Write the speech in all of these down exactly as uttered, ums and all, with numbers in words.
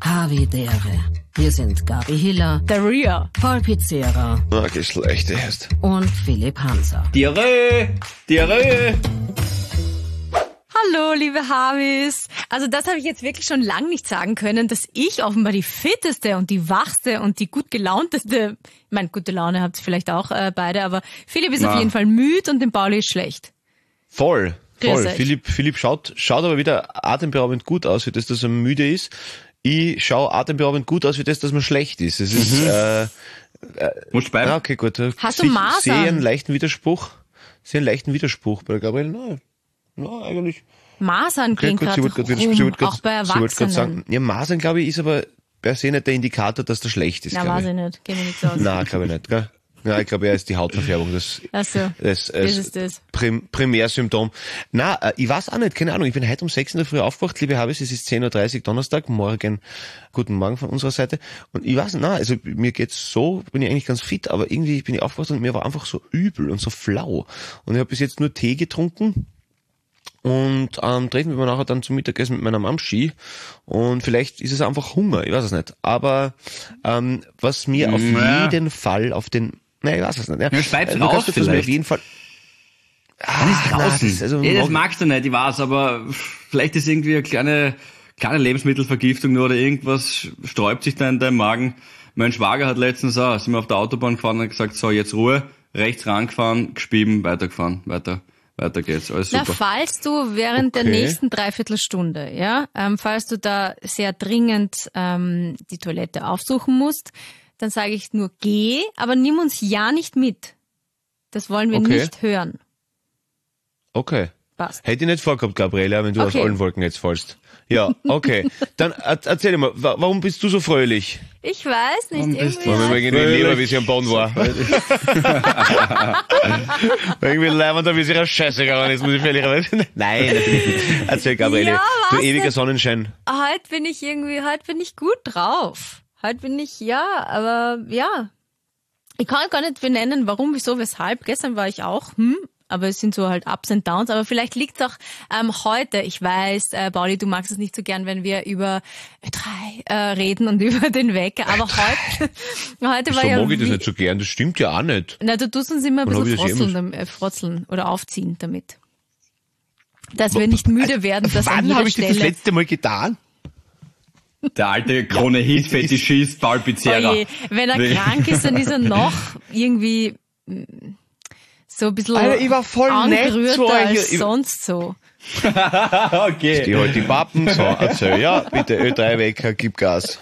Havidere. Wir sind Gabi Hiller, Daria, Paul Pizzera Na, Geschlecht erst. und Philipp Hanser. Diarrhoe! Diarrhoe! hallo liebe Havis. Also das habe ich jetzt wirklich schon lange nicht sagen können, dass ich offenbar die fitteste und die wachste und die gut gelaunteste, ich meine, gute Laune habt ihr vielleicht auch äh, beide, aber Philipp ist Na. auf jeden Fall müde und dem Pauli ist schlecht. Voll. Grüß Voll. euch. Philipp, Philipp schaut, schaut aber wieder atemberaubend gut aus, für das, dass er müde ist. Ich schaue atemberaubend gut aus, für das, dass man schlecht ist. Es ist, Mhm. äh, äh, Musst du ah, bleiben? okay, gut. Hast du Ich Masern? sehe einen leichten Widerspruch. Sehe einen leichten Widerspruch bei Gabriele. Nein, nein, eigentlich. Masern Okay, gehen gut, sie gerade wollte grad- sie rum, wollte grad- auch bei sie wollte grad Erwachsenen. sagen, ja, Masern, glaube ich, ist aber per se nicht der Indikator, dass der schlecht ist. Na, glaub weiß ich. ich nicht, geht mir nicht so aus. Nein, glaube ich nicht, gell? Ja, ich glaube, er ist die Hautverfärbung, das, Ach so, das, das das, ist das. Prim Primärsymptom. Na, äh, ich weiß auch nicht, keine Ahnung, ich bin heute um sechs in der Früh aufgewacht, liebe Habis, es ist zehn Uhr dreißig Donnerstag, morgen, guten Morgen von unserer Seite, und ich weiß nicht, na, also mir geht's so, bin ich eigentlich ganz fit, aber irgendwie bin ich aufgewacht und mir war einfach so übel und so flau. Und ich habe bis jetzt nur Tee getrunken. Und ähm, treffen wir nachher dann zum Mittagessen mit meiner Mom Ski. Und vielleicht ist es einfach Hunger, ich weiß es nicht. Aber ähm, was mir auf Ja. jeden Fall auf den... Nein, ich weiß es nicht. Ja, Ja, schreib's Äh, du raus kannst das mir vielleicht. auf jeden Fall... Dann ist Ah, draußen. nein, das- also ja, das morgen- magst du nicht, ich weiß, aber vielleicht ist irgendwie eine kleine, kleine Lebensmittelvergiftung nur oder irgendwas sträubt sich da in deinem Magen. Mein Schwager hat letztens auch, sind wir auf der Autobahn gefahren und hat gesagt, so, jetzt Ruhe, rechts rangefahren, gespieben, weitergefahren, weiter, weiter geht's, alles Na, super. falls du während der Okay. nächsten Dreiviertelstunde, ja, ähm, falls du da sehr dringend ähm, die Toilette aufsuchen musst, dann sage ich nur geh, aber nimm uns ja nicht mit. Das wollen wir Okay. nicht hören. Okay. Passt. Hätte ich nicht vorgehabt, Gabriele, wenn du Okay. aus allen Wolken jetzt fallst. Ja, okay. Dann er- erzähl mal, wa- warum bist du so fröhlich? Ich weiß nicht, Warum bist irgendwie. du- Weil mir hat- irgendwie lieber, wie sie am Boden war. Irgendwie leibender, wie sie ihre Scheiße gegangen ist, muss ich ehrlicherweise. Nein, natürlich nicht. Erzähl, Gabriele. Ja, du was ewiger nicht? Sonnenschein. Heute bin ich irgendwie, heute bin ich gut drauf. Heute bin ich, ja, aber ja. Ich kann gar nicht benennen, warum, wieso, weshalb. Gestern war ich auch, hm, aber es sind so halt Ups and Downs. Aber vielleicht liegt es auch ähm, heute. Ich weiß, äh, Pauli, du magst es nicht so gern, wenn wir über Ö drei äh, reden und über den Wecker. Aber heute, heute war So ja mag ich das wie- nicht so gern, das stimmt ja auch nicht. Na, du tust uns immer ein Wann hab bisschen ich das frotzeln, dam- äh, frotzeln oder aufziehen damit. Dass wir nicht müde werden, dass an Wann jeder habe ich das das Stelle... letzte Mal getan? Der alte Krone-Hit-Fetischist Paul Pizzera. Oje, wenn er Nee. krank ist, dann ist er noch irgendwie mm, so ein bisschen Alter, ich war voll nett angerührter zu euch. als Ich- sonst so. Okay. Die halt die Pappen, so, erzähl, ja, bitte, Ö drei Wecker, gib Gas.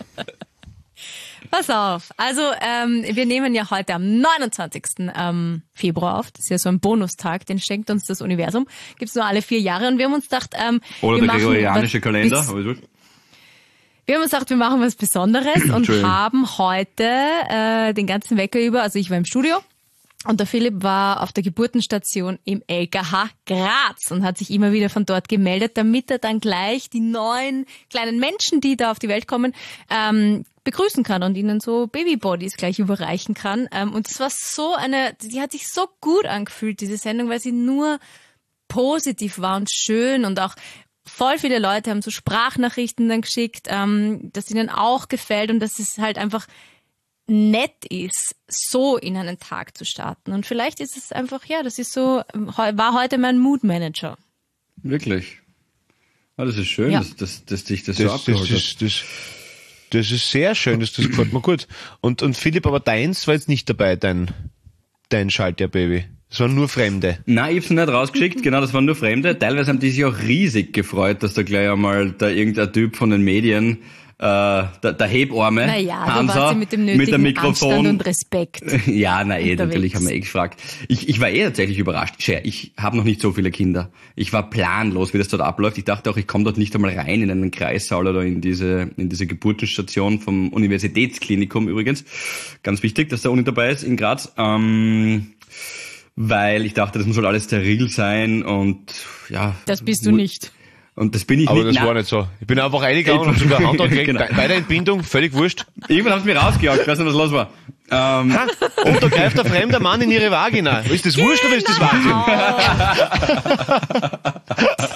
Pass auf, also ähm, wir nehmen ja heute am neunundzwanzigsten Ähm, Februar auf. Das ist ja so ein Bonustag, den schenkt uns das Universum. Gibt's nur alle vier Jahre und wir haben uns gedacht, ähm, Oder wir der machen gregorianische was Kalender. bis- aber ist gut. Wir haben uns gedacht, wir machen was Besonderes und Entschuldigung. haben heute äh, den ganzen Wecker über, also ich war im Studio und der Philipp war auf der Geburtenstation im L K H Graz und hat sich immer wieder von dort gemeldet, damit er dann gleich die neuen kleinen Menschen, die da auf die Welt kommen, ähm, begrüßen kann und ihnen so Babybodies gleich überreichen kann. Ähm, und es war so eine, die hat sich so gut angefühlt, diese Sendung, weil sie nur positiv war und schön und auch voll viele Leute haben so Sprachnachrichten dann geschickt, ähm, dass ihnen auch gefällt und dass es halt einfach nett ist, so in einen Tag zu starten. Und vielleicht ist es einfach, ja, das ist so, war heute mein Mood Manager. Wirklich. Ah, das ist schön, Ja. dass, dass, dass dich das, so Das, das, abgeholt hat. ist, das, das ist sehr schön, das, das gefällt mir gut. Und, und Philipp, aber deins war jetzt nicht dabei, dein, dein Schaltjahr-Baby. Es waren nur Fremde. Nein, ich hab's nicht rausgeschickt, genau, das waren nur Fremde. Teilweise haben die sich auch riesig gefreut, dass da gleich einmal da irgendein Typ von den Medien, äh, der, der Hebarme, Naja, da Hansa, war sie mit dem mit dem nötigen Anstand Mikrofon. und Respekt. Ja, na eh, unterwegs. natürlich haben wir eh gefragt. Ich, ich war eh tatsächlich überrascht. Schau, ich habe noch nicht so viele Kinder. Ich war planlos, wie das dort abläuft. Ich dachte auch, ich komme dort nicht einmal rein in einen Kreissaal oder in diese in diese Geburtenstation vom Universitätsklinikum übrigens. Ganz wichtig, dass der Uni dabei ist in Graz. Ähm, weil ich dachte, das muss halt alles steril sein und ja. Das bist du nicht. Und das bin ich Aber nicht. das Na, war nicht so. Ich bin einfach reingegangen und sogar Hand gekriegt. Genau. Bei der Entbindung, völlig wurscht. Irgendwann haben sie mich rausgejagt, ich weiß nicht, was los war. Ähm, Ha? Und da greift ein fremder Mann in ihre Vagina. Ist das wurscht oder ist das Wahnsinn?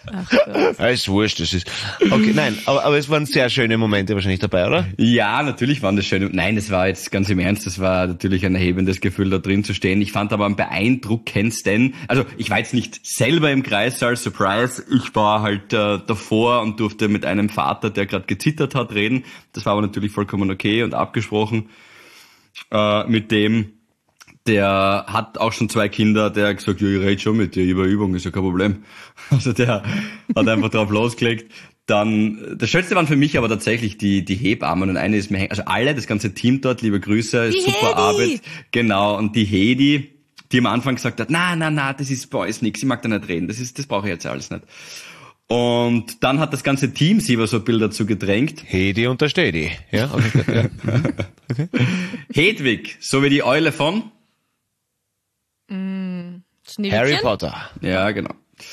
Ach Gott. Ja, ist wurscht, das ist. Okay, nein, aber, aber es waren sehr schöne Momente wahrscheinlich dabei, oder? Ja, natürlich waren das schöne. Nein, das war jetzt ganz im Ernst, das war natürlich ein erhebendes Gefühl, da drin zu stehen. Ich fand aber am beeindruckendsten, also ich war jetzt nicht selber im Kreissaal, Surprise, ich war halt äh, davor und durfte mit einem Vater, der gerade gezittert hat, reden. Das war aber natürlich vollkommen okay und abgesprochen äh, mit dem. Der hat auch schon zwei Kinder, der hat gesagt, ja, ich rede schon mit dir, über Übung, ist ja kein Problem. Also der hat einfach drauf losgelegt. Dann, das Schönste waren für mich aber tatsächlich die, die Hebammen und eine ist mir hängen, also alle, das ganze Team dort, liebe Grüße, Die super Hedi. Arbeit. Genau, und die Hedi, die am Anfang gesagt hat, na, na, na, das ist bei uns nix, ich mag da nicht reden, das ist, das brauche ich jetzt alles nicht. Und dann hat das ganze Team sie über so Bilder dazu gedrängt. Hedi und der Stedi. Ja, okay, ja. Okay. Hedwig, so wie die Eule von Schneewittchen? Harry Potter. Ja, genau.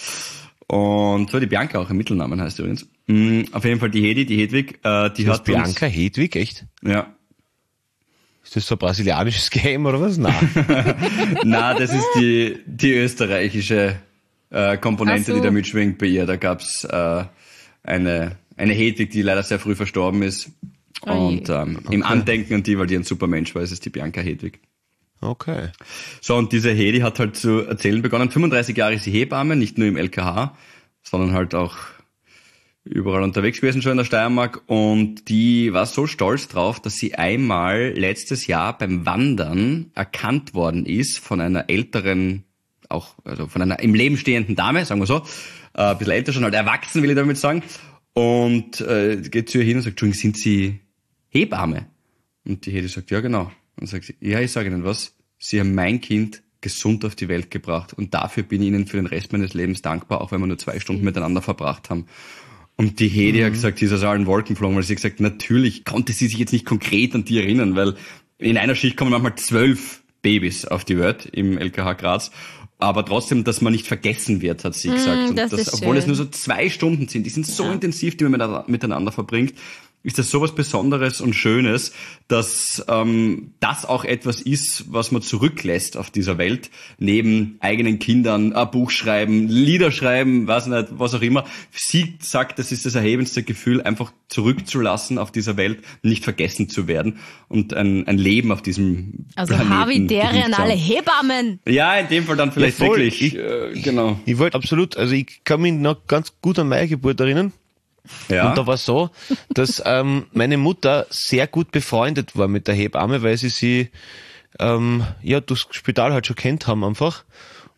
Und so die Bianca auch im Mittelnamen heißt übrigens. Mhm, auf jeden Fall die Hedi, die Hedwig, äh, die Das hat Bianca Hedwig, echt? Uns, ja. Ist das so ein brasilianisches Game oder was? Nein. Na, das ist die die österreichische äh, Komponente, Ach so. die da mitschwingt bei ihr. Da gab's äh, eine eine Hedwig, die leider sehr früh verstorben ist. Oh je. Und ähm, im Andenken an die, weil die ein super Mensch war, ist es die Bianca Hedwig. Okay. So, und diese Hedi hat halt zu erzählen begonnen. fünfunddreißig Jahre ist sie Hebamme, nicht nur im L K H, sondern halt auch überall unterwegs gewesen schon in der Steiermark. Und die war so stolz drauf, dass sie einmal letztes Jahr beim Wandern erkannt worden ist von einer älteren, auch also von einer im Leben stehenden Dame, sagen wir so, äh, ein bisschen älter schon, halt erwachsen, will ich damit sagen. Und äh, geht zu ihr hin und sagt, Entschuldigung, sind Sie Hebamme? Und die Hedi sagt, ja genau. Und sagt sie, ja, ich sage Ihnen was, Sie haben mein Kind gesund auf die Welt gebracht und dafür bin ich Ihnen für den Rest meines Lebens dankbar, auch wenn wir nur zwei Stunden miteinander verbracht haben. Und die Hedi mhm. hat gesagt, sie ist aus allen Wolken geflogen, weil sie gesagt, natürlich konnte sie sich jetzt nicht konkret an die erinnern, weil in einer Schicht kommen manchmal zwölf Babys auf die Welt im L K H Graz. Aber trotzdem, dass man nicht vergessen wird, hat sie gesagt. Und das das, ist obwohl schön. es nur so zwei Stunden sind, die sind so Ja. intensiv, die man miteinander- miteinander verbringt, ist das sowas Besonderes und Schönes, dass ähm, das auch etwas ist, was man zurücklässt auf dieser Welt, neben eigenen Kindern, ein Buch schreiben, Lieder schreiben, weiß nicht, was auch immer. Sie sagt, das ist das erhebendste Gefühl, einfach zurückzulassen auf dieser Welt, nicht vergessen zu werden und ein, ein Leben auf diesem Also Planeten Havidere geliebt an zu alle haben. Hebammen. Ja, in dem Fall dann vielleicht Ja, voll. wirklich. Ich- äh, genau. Ich wollte absolut, also ich kann mich noch ganz gut an meine Geburt erinnern. Ja. Und da war so, dass ähm, meine Mutter sehr gut befreundet war mit der Hebamme, weil sie sie ähm, ja durchs Spital halt schon kennt haben einfach.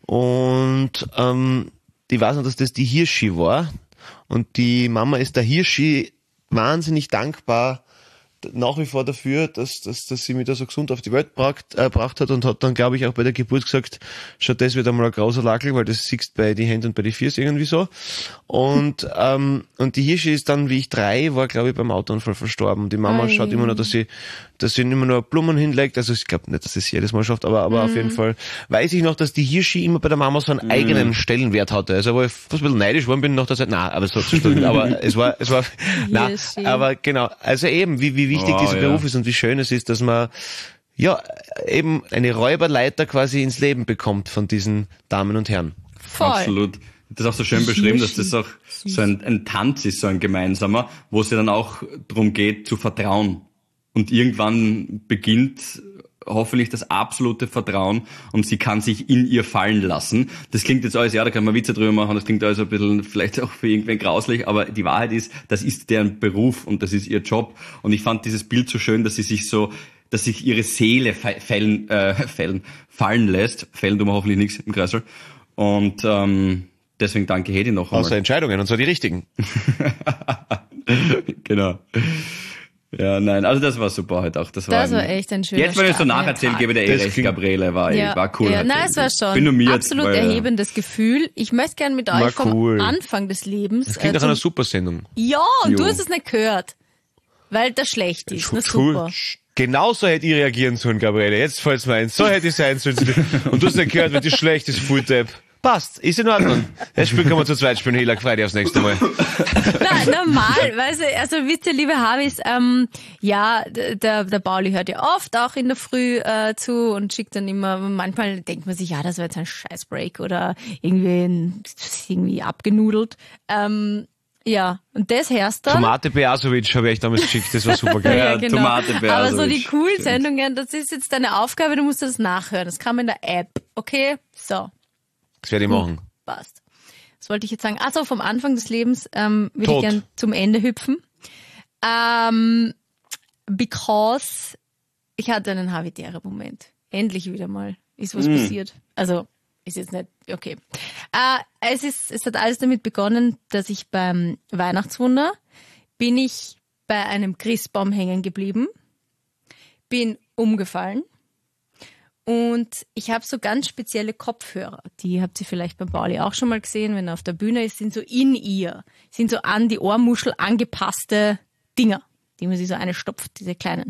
Und ähm, ich weiß noch, dass das die Hirschi war. Und die Mama ist der Hirschi wahnsinnig dankbar nach wie vor dafür, dass, dass, dass sie mich da so gesund auf die Welt gebracht, äh, gebracht hat und hat dann, glaube ich, auch bei der Geburt gesagt, schau, das wird einmal ein großer Lackel, weil das siehst bei die Hände und bei die Füße irgendwie so. Und, ähm, und die Hirschi ist dann, wie ich drei war, glaube ich, beim Autounfall verstorben. Die Mama Ei. schaut immer noch, dass sie, dass sie immer nur Blumen hinlegt. Also ich glaube nicht, dass sie es jedes Mal schafft, aber, aber auf jeden Fall weiß ich noch, dass die Hirschi immer bei der Mama so einen eigenen Stellenwert hatte. Also wo ich fast ein bisschen neidisch geworden bin nach der Zeit, nein, aber so zu stimmen. Aber es war, es war, nein, Hirschi. aber genau. Also eben, wie, wie wichtig Oh, dieser ja. Beruf ist und wie schön es ist, dass man ja eben eine Räuberleiter quasi ins Leben bekommt von diesen Damen und Herren. Voll. Absolut. Das ist auch so schön beschrieben, dass das auch so ein, ein Tanz ist, so ein gemeinsamer, wo es ja dann auch darum geht, zu vertrauen. Und irgendwann beginnt hoffentlich das absolute Vertrauen und sie kann sich in ihr fallen lassen. Das klingt jetzt alles, ja, da kann man Witze drüber machen, das klingt alles ein bisschen vielleicht auch für irgendwen grauslich, aber die Wahrheit ist, das ist deren Beruf und das ist ihr Job. Und ich fand dieses Bild so schön, dass sie sich so, dass sich ihre Seele fe- fällen, äh, fällen, fallen lässt. Fällen tun wir hoffentlich nichts im Kreisel. Und ähm, deswegen danke Hedi noch einmal. Außer Entscheidungen, und zwar die richtigen. Genau. Ja, nein, also das war super heute auch. Das war, Das war ein- echt ein schöner Jetzt, wenn ich so Start in den nacherzähle, Tag. gebe der eh Das recht, klingt- Gabriele, war, eh- war cool. Ja, heute. nein, es war schon Bin normiert, absolut weil, erhebendes Gefühl. Ich möchte gerne mit euch Na, vom cool. Anfang des Lebens. Das klingt äh, nach einer zum- Supersendung. ja, und du Jo. hast es nicht gehört, weil das schlecht ist. Na super. Genau so hätte ich reagieren sollen, Gabriele. Jetzt fällt's mir ein. So hätte ich sein sollen. Und du hast nicht gehört, wenn das schlecht ist, Fulltap. passt, ist in Ordnung. Das Spiel kann man zu zweit spielen, Hila, freu dich aufs nächste Mal. Na, normal, weißt du, also wisst ihr, liebe Habis, ähm, ja, der, der Pauli hört ja oft auch in der Früh äh, zu und schickt dann immer, manchmal denkt man sich, ja, das war jetzt ein Scheißbreak oder irgendwie, irgendwie abgenudelt. Ähm, ja, und das hörst dann. Tomate Beasovic habe ich euch damals geschickt, das war super geil. Ja, genau. Tomate Aber so die Beasovic. coolen Sendungen, das ist jetzt deine Aufgabe, du musst das nachhören. Das kann man in der App, okay? So. Das werde ich machen. Passt. Was wollte ich jetzt sagen? Also vom Anfang des Lebens ähm, würde ich Tot. gern zum Ende hüpfen. Ähm, because ich hatte einen Havidere-Moment. Endlich wieder mal ist was Mm. passiert. Also ist jetzt nicht, okay. Äh, es ist, es hat alles damit begonnen, dass ich beim Weihnachtswunder bin ich bei einem Christbaum hängen geblieben, bin umgefallen. Und ich habe so ganz spezielle Kopfhörer, die habt ihr vielleicht beim Pauli auch schon mal gesehen, wenn er auf der Bühne ist, sind so in ihr, sind so an die Ohrmuschel angepasste Dinger, die man sich so eine stopft, diese kleinen.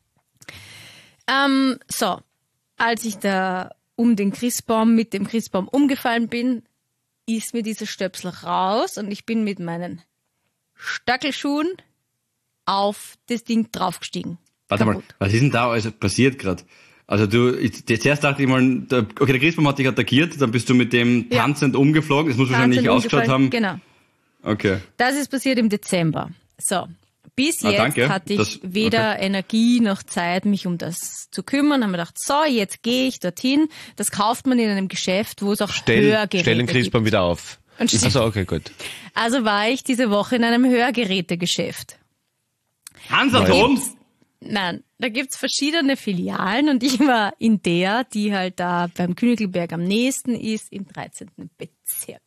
Ähm, so, als ich da um den Christbaum, mit dem Christbaum umgefallen bin, ist mir dieser Stöpsel raus und ich bin mit meinen Stöckelschuhen auf das Ding draufgestiegen. Warte mal, Kaputt. was ist denn da alles passiert gerade? Also du, ich, zuerst dachte ich mal, der, okay, der Christbaum hat dich attackiert, dann bist du mit dem Ja. tanzend umgeflogen, das muss wahrscheinlich Tanzend ausgeschaut umgefallen. haben. Genau. Okay. Das ist passiert im Dezember. So. Bis Ah, jetzt danke. hatte ich Das- weder Energie noch Zeit, mich um das zu kümmern. Haben wir gedacht, so, jetzt gehe ich dorthin. Das kauft man in einem Geschäft, wo es auch Stell, Hörgeräte stell den gibt. Christbaum wieder auf. Und stell- Also okay, gut. Also war ich diese Woche in einem Hörgerätegeschäft. Hansaton? Nein, da gibt's verschiedene Filialen und ich war in der, die halt da beim Königlberg am nächsten ist, im dreizehnten Bezirk.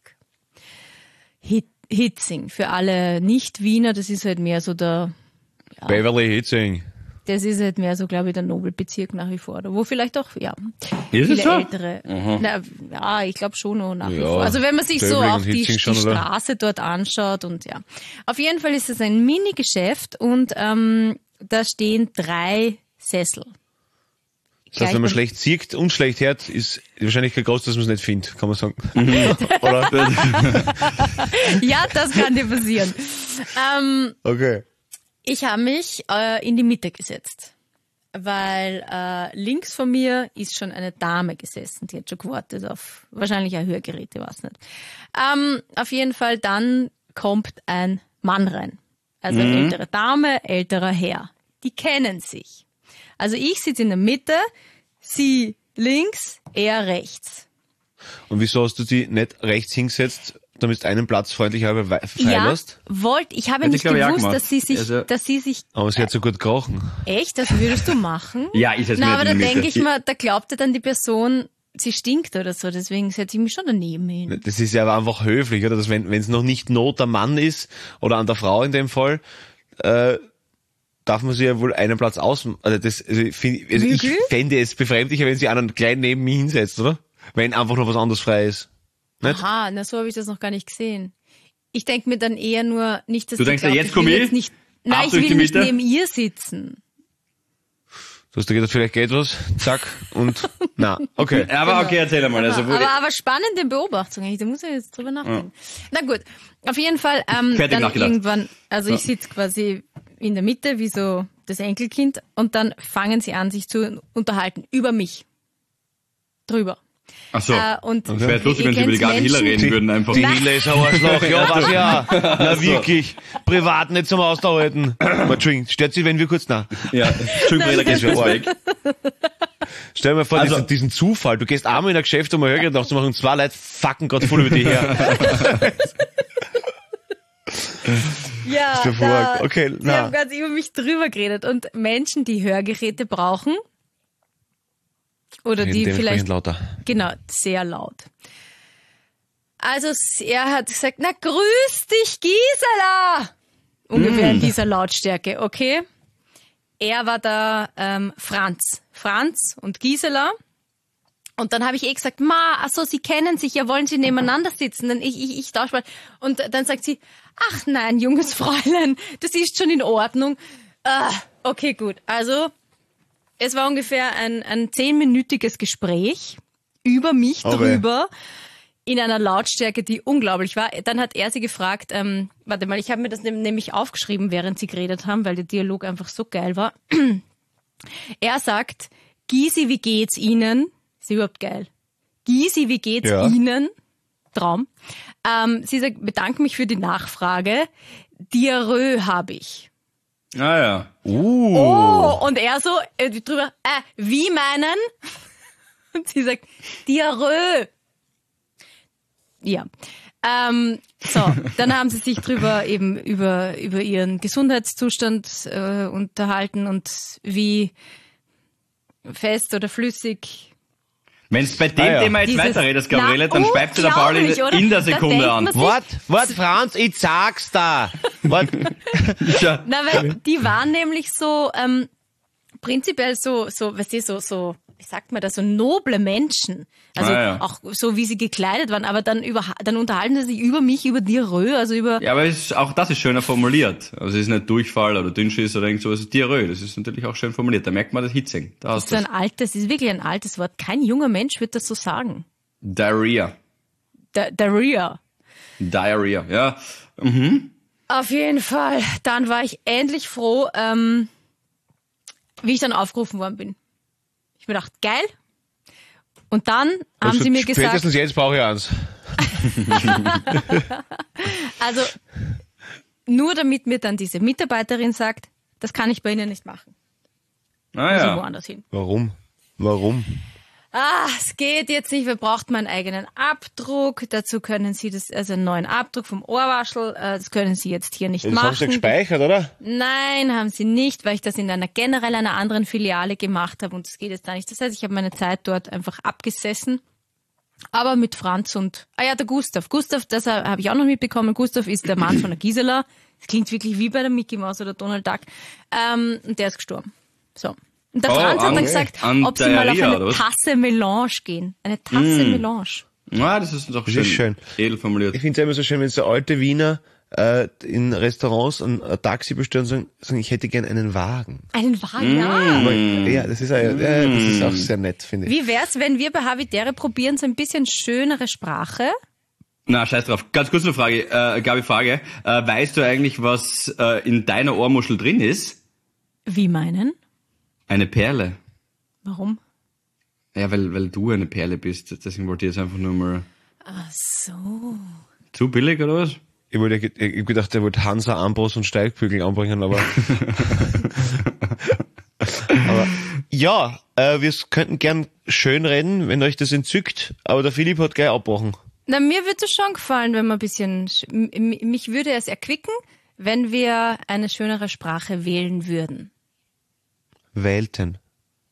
Hit, Hitzing, für alle Nicht-Wiener, das ist halt mehr so der, Beverly Hitzing. das ist halt mehr so, glaube ich, der Nobelbezirk nach wie vor. Wo vielleicht auch, ja, Ist viele es so? ältere. Na, ja, ich glaube schon noch nach wie Ja, vor. Also wenn man sich so Döbling auch und die, die Hitzing schon, oder? Straße dort anschaut und ja. Auf jeden Fall ist es ein Mini-Geschäft und ähm, da stehen drei Sessel. Das heißt, wenn man Gleich- schlecht sieht und schlecht hört, ist die Wahrscheinlichkeit groß, dass man es nicht findet, kann man sagen. Mhm. Oder? Ja, das kann dir passieren. Ähm, Okay. ich habe mich äh, in die Mitte gesetzt, weil äh, links von mir ist schon eine Dame gesessen, die hat schon gewartet auf wahrscheinlich ein Hörgeräte, weiß nicht. Ähm, auf jeden Fall dann kommt ein Mann rein. Also eine ältere Dame, älterer Herr. Die kennen sich. Also ich sitze in der Mitte, sie links, er rechts. Und wieso hast du die nicht rechts hingesetzt, damit du einen Platz freundlicherweise wei- frei Ja, lässt? wollte, ich habe Hätte nicht ich, glaub ich, auch gewusst, gemacht. dass sie sich, Also- dass sie sich, Aber sie hat so gut gerochen. echt, das würdest du machen? Ja, ich setze mich Na, aber nicht da in die Mitte. denke ich mal, da glaubte dann die Person, sie stinkt oder so, deswegen setze ich mich schon daneben hin. Das ist ja aber einfach höflich, oder? Dass wenn es noch nicht Not am Mann ist, oder an der Frau in dem Fall, äh, darf man sich ja wohl einen Platz aus, also das, also ich, find, also ich Wirklich? fände es befremdlicher, wenn sie einen klein neben mir hinsetzt, oder? Wenn einfach noch was anderes frei ist. Nicht? Aha, na so habe ich das noch gar nicht gesehen. Ich denke mir dann eher nur nicht, dass Du sie denkst ja, glaubt, jetzt ich will komm ich, jetzt nicht, nein, ab ich durch will die nicht Mitte. neben ihr sitzen. Du hast da gedacht, vielleicht geht was, zack, und, na, okay. Ja, aber okay, erzähl einmal. Also, wo, aber, aber spannende Beobachtung, eigentlich, da muss ich jetzt drüber nachdenken. Na gut, auf jeden Fall, ähm, Fertig dann nachgedacht. irgendwann, also ich sitze quasi in der Mitte, wie so das Enkelkind, und dann fangen sie an, sich zu unterhalten über mich. Drüber. ach so. Äh, und Das wäre jetzt lustig, wenn sie ihr über die kennt Garde Hiller Menschen- reden würden einfach. Die Hille ist ein Arschloch, ja, was, ja. Na, wirklich. Privat nicht zum Ausdauerhalten. Entschuldigung, stört sie, wenn wir kurz, na. Ja, Entschuldigung, geht wäre kurz weg. Stell dir mal vor, Also- diesen, diesen Zufall. Du gehst einmal in ein Geschäft, um ein Hörgerät nachzumachen, und zwei Leute fucken gerade voll über dich her. Ja, Ist ja da, vor- okay, sie na. haben ganz über mich drüber geredet. Und Menschen, die Hörgeräte brauchen, oder die Dementsprechend vielleicht, lauter. genau, sehr laut. Also er hat gesagt, na grüß dich, Gisela! Ungefähr in dieser Lautstärke, okay? Er war da ähm, Franz. Franz und Gisela. Und dann habe ich eh gesagt, ma, ach so, sie kennen sich, ja, wollen sie nebeneinander sitzen? Dann ich, ich, ich tausche mal. Und dann sagt sie, ach nein, junges Fräulein, das ist schon in Ordnung. Ah, okay, gut. Also, es war ungefähr ein, ein zehnminütiges Gespräch über mich Okay. drüber. in einer Lautstärke, die unglaublich war. Dann hat er sie gefragt, ähm, warte mal, ich habe mir das nämlich aufgeschrieben, während sie geredet haben, weil der Dialog einfach so geil war. Er sagt, Gysi, wie geht's Ihnen? Ist überhaupt geil. Gysi, wie geht's Ja. Ihnen? Traum. Ähm, sie sagt, bedanke mich für die Nachfrage. Diarrhoe habe ich. Ah ja. Uh. Oh, und er so äh, drüber, äh, wie meinen? Und sie sagt, Diarrhoe. Ja. Ähm, so, dann haben sie sich drüber eben über, über ihren Gesundheitszustand äh, unterhalten und wie fest oder flüssig. Wenn du bei dem Ah ja. Thema jetzt Dieses- weiterredest, Gabriele, dann Na, schweift dir der Ball in, unglaublich, oder? in der Da Sekunde denkt an. man sich- Wart, wart, Franz, ich sag's da. Wart. Ja. Na, weil die waren nämlich so ähm, prinzipiell so, so, weißt du, so, so, wie sagt man das, so noble Menschen. Also Ah, ja. auch so, wie sie gekleidet waren, aber dann über, dann unterhalten sie sich über mich, über Diarrhoe, also über, Ja, aber es ist, auch das ist schöner formuliert. Also es ist nicht Durchfall oder Dünnschiss oder irgend sowas, es ist Diarrhoe. Das ist natürlich auch schön formuliert. Da merkt man das Hitzing. Da hast so du ein altes, ist wirklich ein altes Wort. Kein junger Mensch wird das so sagen. Diarrhea. Da- Diarrhea. Diarrhea, ja. Auf jeden Fall. Dann war ich endlich froh, ähm, wie ich dann aufgerufen worden bin. Ich mir gedacht, geil. Und dann haben Also sie mir gesagt, spätestens jetzt brauche ich eins. also nur damit mir dann diese Mitarbeiterin sagt, das kann ich bei Ihnen nicht machen. Ah Muss ich ja. woanders hin. Warum? Warum? Ah, es geht jetzt nicht, wir brauchen meinen eigenen Abdruck. Dazu können Sie das, also einen neuen Abdruck vom Ohrwaschel, äh, das können Sie jetzt hier nicht Das machen. haben sie gespeichert, oder? Nein, haben sie nicht, weil ich das in einer generell einer anderen Filiale gemacht habe und das geht jetzt da nicht. Das heißt, ich habe meine Zeit dort einfach abgesessen. Aber mit Franz und, ah ja, der Gustav. Gustav, das habe ich auch noch mitbekommen. Gustav ist der Mann von der Gisela. Das klingt wirklich wie bei der Mickey Mouse oder Donald Duck. Ähm, und der ist gestorben. So. Und der Oh, Franz hat an- dann gesagt, an ob sie mal auf Diarrhea, eine oder was? Tasse Melange gehen. Eine Tasse Melange. Ah, das ist doch Das schön. ist schön. Edel formuliert. Ich finde es immer so schön, wenn so alte Wiener äh, in Restaurants ein, ein Taxi bestellen und sagen, sagen, ich hätte gern einen Wagen. Einen Wagen, ja. Aber, ja, das ist, auch, ja, das ist auch sehr nett, finde ich. Wie wär's, wenn wir bei Habitäre probieren, so ein bisschen schönere Sprache? Na, scheiß drauf. Ganz kurz eine Frage, äh, Gabi, Frage. Äh, weißt du eigentlich, was äh, in deiner Ohrmuschel drin ist? Wie meinen? Eine Perle. Warum? Ja, weil, weil du eine Perle bist. Deswegen wollte ich jetzt einfach nur mal... Ach so. Zu billig, oder was? Ich wollte, ich hab gedacht, der wollte Hansa, Ambros und Steigbügel anbringen, aber, aber ja, äh, wir könnten gern schön reden, wenn euch das entzückt, aber der Philipp hat gleich abgebrochen. Na, mir würde es schon gefallen, wenn man ein bisschen, sch- m- m- mich würde es erquicken, wenn wir eine schönere Sprache wählen würden. Wählten.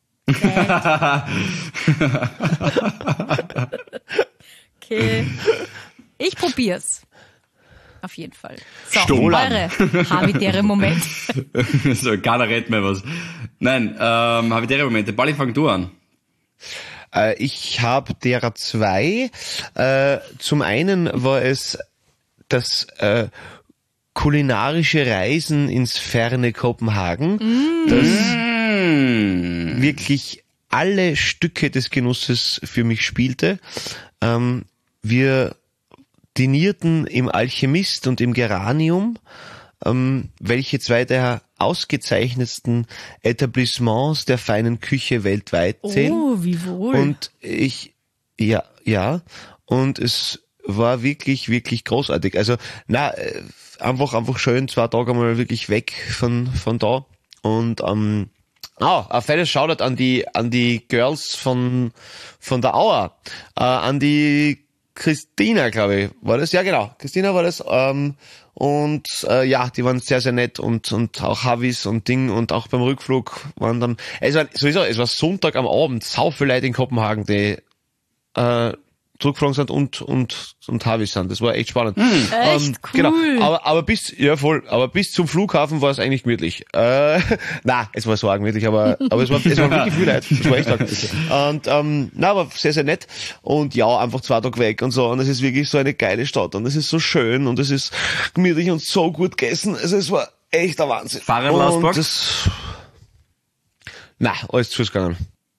Okay. Ich probier's. Auf jeden Fall. So, Stumm. eure habitäre Moment. So, keiner redet mehr was. Nein, ähm, habitäre Momente. Balli, fang du an. Äh, ich habe derer zwei. Äh, zum einen war es das äh, kulinarische Reisen ins ferne Kopenhagen, das wirklich alle Stücke des Genusses für mich spielte. Ähm, wir dinierten im Alchemist und im Geranium, ähm, welche zwei der ausgezeichnetsten Etablissements der feinen Küche weltweit zählen. Oh, wie wohl. Und ich, ja, ja, und es war wirklich, wirklich großartig. Also, na, äh, einfach, einfach schön, zwei Tage mal wirklich weg von, von da. Und, ähm, ah, ein fettes Shoutout an die, an die Girls von, von der Auer, äh, an die Christina, glaube ich, war das? Ja, genau. Christina war das, ähm, und äh, ja, die waren sehr, sehr nett und und auch Havis und Ding und auch beim Rückflug waren dann, es war sowieso, es war Sonntag am Abend, sau viele Leute in Kopenhagen, die äh, zurückgeflogen sind und und und Havis sind. Das war echt spannend. Echt cool. Genau. Aber aber bis ja voll, aber bis zum Flughafen war es eigentlich gemütlich. Äh, na, es war so arg gemütlich, aber aber es war es war wirklich viel Leute. Es war echt arg. Und ähm, na, aber sehr sehr nett und ja, einfach zwei Tage weg und so und es ist wirklich so eine geile Stadt und es ist so schön und es ist gemütlich und so gut gegessen. Also es war echt der Wahnsinn. Fahrradl ausgepackt? Und das, na, alles zu gegangen.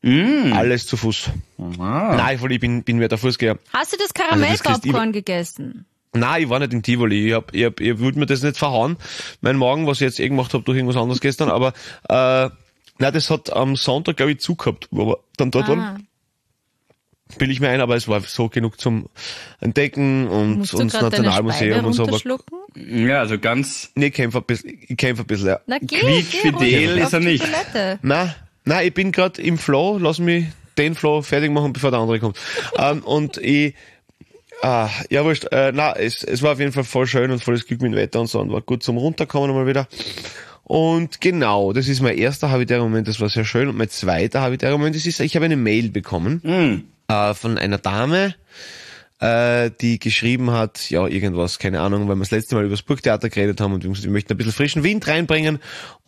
Mm. Alles zu Fuß. Aha. Nein, ich bin, bin mir der Fußgeher. Hast du das Also Karamellpopcorn gegessen? Nein, ich war nicht in Tivoli. Ich hab, ich hab, ich würde mir das nicht verhauen. Mein Magen, was ich jetzt eh gemacht habe durch irgendwas anderes gestern, aber, äh, nein, das hat am Sonntag, glaube ich, zugehabt, wo wir dann dort Ah. waren. Bild ich mir ein, aber es war so genug zum Entdecken und, Musst du und das grad deine Nationalmuseum Speide und so. Aber, runterschlucken? Ja, also ganz nee, ich kämpfe ein bisschen, ich kämpfe ein bisschen, ja. Na geh, quietschfidel geh runter ist auf er die nicht. Toilette. Nein, nein, ich bin gerade im Flow, lass mich den Flow fertig machen, bevor der andere kommt. ähm, und ich, ah, ja wurscht, äh, nein, es, es war auf jeden Fall voll schön und volles Glück mit dem Wetter und so und war gut zum Runterkommen mal wieder. Und genau, das ist mein erster Habitäre-Moment, das war sehr schön. Und mein zweiter Habitäre-Moment, das ist, ich habe eine Mail bekommen Mm. äh, von einer Dame, äh, die geschrieben hat, ja, irgendwas, keine Ahnung, weil wir das letzte Mal über das Burgtheater geredet haben und wir möchten ein bisschen frischen Wind reinbringen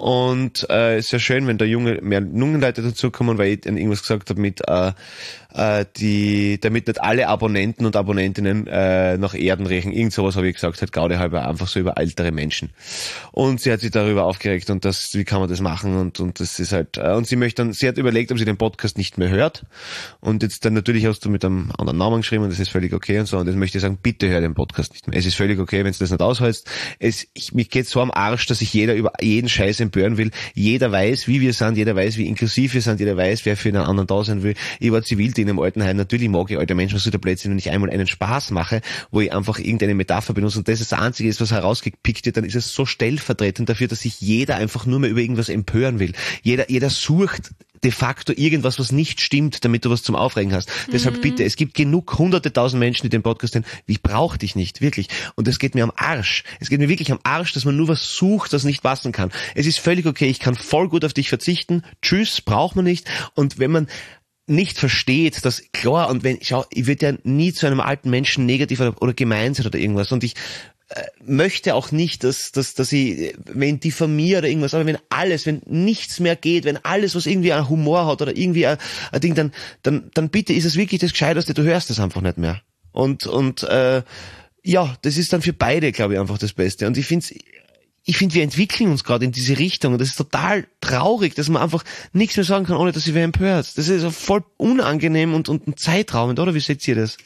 und äh, ist sehr schön, wenn da junge, mehr junge Leute dazukommen, weil ich dann irgendwas gesagt habe mit, äh, äh, die, damit nicht alle Abonnenten und Abonnentinnen äh, nach Erden riechen, irgend sowas habe ich gesagt, halt Gaude halber einfach so über ältere Menschen. Und sie hat sich darüber aufgeregt und das, wie kann man das machen und und das ist halt, äh, und sie möchte dann, sie hat überlegt, ob sie den Podcast nicht mehr hört und jetzt dann natürlich hast du mit einem anderen Namen geschrieben und das ist völlig okay und so und das möchte ich sagen, bitte hör den Podcast nicht mehr. Es ist völlig okay, wenn du das nicht aushältst. Es, ich, mich geht so am Arsch, dass sich jeder über jeden Scheiß empören will. Jeder weiß, wie wir sind, jeder weiß, wie inklusiv wir sind, jeder weiß, wer für einen anderen da sein will. Ich war Zivildienst im Altenheim, natürlich mag ich alte Menschen, was so der Blödsinn, wenn ich einmal einen Spaß mache, wo ich einfach irgendeine Metapher benutze und das ist das Einzige ist, was herausgepickt wird, dann ist es so stellvertretend dafür, dass sich jeder einfach nur mehr über irgendwas empören will. Jeder, jeder sucht de facto irgendwas, was nicht stimmt, damit du was zum Aufregen hast. Mhm. Deshalb bitte, es gibt genug hunderte tausend Menschen, die den Podcast hören. Ich brauche dich nicht, wirklich. Und es geht mir am Arsch. Es geht mir wirklich am Arsch, dass man nur was sucht, das nicht passen kann. Es ist völlig okay, ich kann voll gut auf dich verzichten. Tschüss, braucht man nicht. Und wenn man nicht versteht, dass, klar, und wenn, schau, ich würde ja nie zu einem alten Menschen negativ oder, oder gemein sein oder irgendwas. Und ich äh, möchte auch nicht, dass, dass, dass ich, wenn diffamiere oder irgendwas, aber wenn alles, wenn nichts mehr geht, wenn alles, was irgendwie ein Humor hat oder irgendwie ein, ein Ding, dann, dann, dann bitte ist es wirklich das Gescheiterste, du hörst es einfach nicht mehr. Und, und, äh, ja, das ist dann für beide, glaube ich, einfach das Beste. Und ich finde Ich finde, wir entwickeln uns gerade in diese Richtung und das ist total traurig, dass man einfach nichts mehr sagen kann, ohne dass sich wer empört. Das ist voll unangenehm und, und zeitraubend, oder? Wie seht ihr das?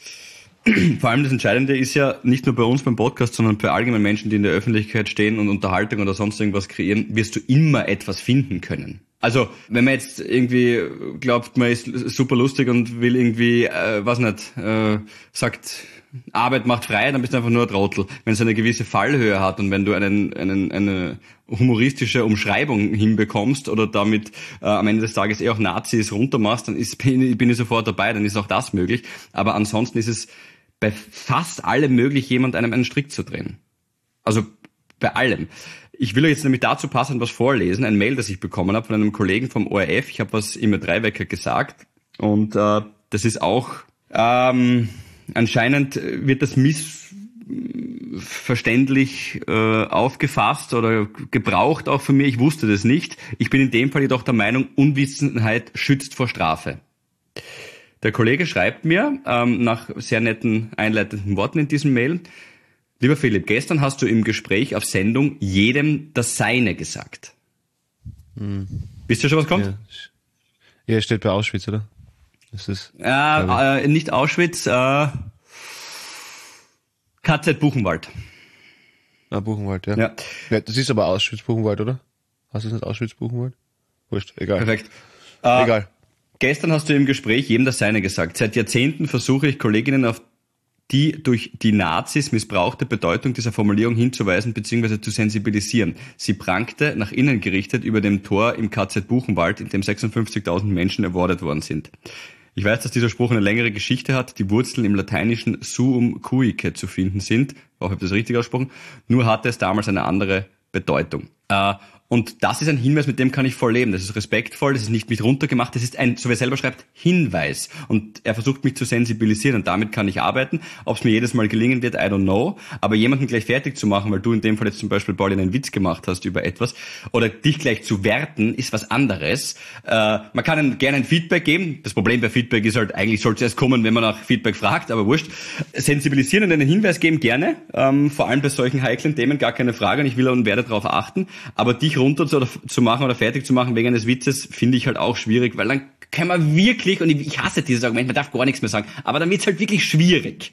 Vor allem das Entscheidende ist ja nicht nur bei uns beim Podcast, sondern für allgemein Menschen, die in der Öffentlichkeit stehen und Unterhaltung oder sonst irgendwas kreieren, wirst du immer etwas finden können. Also, wenn man jetzt irgendwie glaubt, man ist super lustig und will irgendwie, äh, was nicht, äh, sagt, Arbeit macht frei, dann bist du einfach nur ein Trottel. Wenn es eine gewisse Fallhöhe hat und wenn du einen, einen, eine humoristische Umschreibung hinbekommst oder damit äh, am Ende des Tages eh auch Nazis runtermachst, dann ist, bin, ich, bin ich sofort dabei, dann ist auch das möglich. Aber ansonsten ist es bei fast allem möglich, jemand einem einen Strick zu drehen. Also bei allem. Ich will euch jetzt nämlich dazu passend was vorlesen, ein Mail, das ich bekommen habe von einem Kollegen vom O R F. Ich habe was im drei Wecker gesagt und äh, das ist auch ähm, anscheinend wird das missverständlich äh, aufgefasst oder gebraucht auch von mir. Ich wusste das nicht. Ich bin in dem Fall jedoch der Meinung, Unwissenheit schützt vor Strafe. Der Kollege schreibt mir ähm, nach sehr netten einleitenden Worten in diesem Mail: Lieber Philipp, gestern hast du im Gespräch auf Sendung jedem das Seine gesagt. Hm. Wisst ihr schon, was kommt? Ja, ja, steht bei Auschwitz, oder? Das ist, äh, äh, nicht Auschwitz, äh, K Z Buchenwald. Ah, Buchenwald, ja. ja. ja. Das ist aber Auschwitz-Buchenwald, oder? Hast du das nicht Auschwitz-Buchenwald? Wurscht, egal. Perfekt. Äh, egal. Gestern hast du im Gespräch jedem das Seine gesagt. Seit Jahrzehnten versuche ich Kolleginnen auf die durch die Nazis missbrauchte Bedeutung dieser Formulierung hinzuweisen bzw. zu sensibilisieren. Sie prangte, nach innen gerichtet, über dem Tor im K Z Buchenwald, in dem sechsundfünfzigtausend Menschen ermordet worden sind. Ich weiß, dass dieser Spruch eine längere Geschichte hat, die Wurzeln im lateinischen suum cuique zu finden sind, auch habe ich das richtig ausgesprochen, nur hatte es damals eine andere Bedeutung. Äh, Und das ist ein Hinweis, mit dem kann ich voll leben. Das ist respektvoll, das ist nicht mit runtergemacht, das ist ein, so wie er selber schreibt, Hinweis. Und er versucht mich zu sensibilisieren und damit kann ich arbeiten. Ob es mir jedes Mal gelingen wird, I don't know. Aber jemanden gleich fertig zu machen, weil du in dem Fall jetzt zum Beispiel, Pauli, einen Witz gemacht hast über etwas, oder dich gleich zu werten, ist was anderes. Äh, man kann einem gerne ein Feedback geben. Das Problem bei Feedback ist halt, eigentlich sollte es erst kommen, wenn man nach Feedback fragt, aber wurscht. Sensibilisieren und einen Hinweis geben, gerne. Ähm, vor allem bei solchen heiklen Themen, gar keine Frage. Und ich will und werde darauf achten. Aber dich dich runter zu, zu machen oder fertig zu machen wegen eines Witzes, finde ich halt auch schwierig, weil dann kann man wirklich, und ich hasse dieses Argument, man darf gar nichts mehr sagen, aber dann wird's halt wirklich schwierig.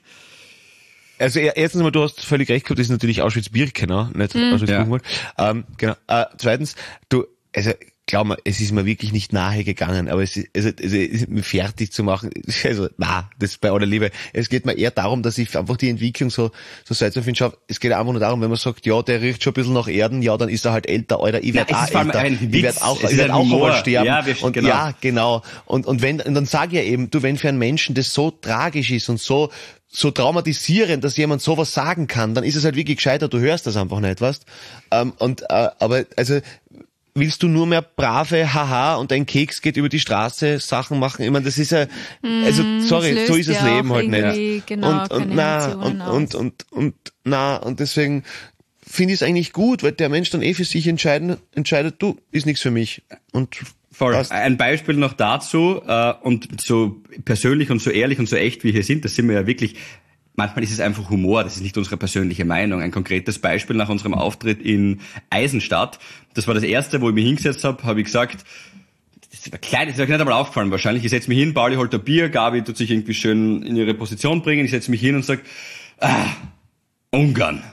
Also erstens mal, du hast völlig recht gehabt, das ist natürlich Auschwitz-Birkenau, nicht Mhm. Auschwitz-Buchenwald. Ja. Ähm, genau. Äh, zweitens, du, also glaub mir, es ist mir wirklich nicht nahe gegangen, aber es ist, also, also es ist mir fertig zu machen, also na, das bei aller Liebe. Es geht mir eher darum, dass ich einfach die Entwicklung so so seltsam finde. Schau, es geht einfach nur darum, wenn man sagt, ja, der riecht schon ein bisschen nach Erden, ja, dann ist er halt älter, Alter, ich werde auch älter. Ich werde auch, ich werd auch einmal sterben. Ja, wir, und genau. ja, genau. Und und wenn, und dann sage ich ja eben, du, wenn für einen Menschen das so tragisch ist und so so traumatisierend, dass jemand sowas sagen kann, dann ist es halt wirklich gescheiter, du hörst das einfach nicht, weißt? Ähm, und äh, aber also willst du nur mehr brave Haha und ein Keks geht über die Straße Sachen machen? Ich meine, das ist ja, also sorry, so ist das ja Leben halt nicht. Genau, und und na und, und und und na und deswegen finde ich es eigentlich gut, weil der Mensch dann eh für sich entscheiden, entscheidet, du, ist nichts für mich. Und voll. passt. Ein Beispiel noch dazu, äh, und so persönlich und so ehrlich und so echt wie wir hier sind, das sind wir ja wirklich. Manchmal ist es einfach Humor, das ist nicht unsere persönliche Meinung. Ein konkretes Beispiel nach unserem Auftritt in Eisenstadt. Das war das erste, wo ich mich hingesetzt habe, habe ich gesagt, das war klein, das ist euch nicht einmal aufgefallen wahrscheinlich. Ich setze mich hin, Pauli holt ein Bier, Gabi tut sich irgendwie schön in ihre Position bringen, ich setze mich hin und sage, ah, Ungarn.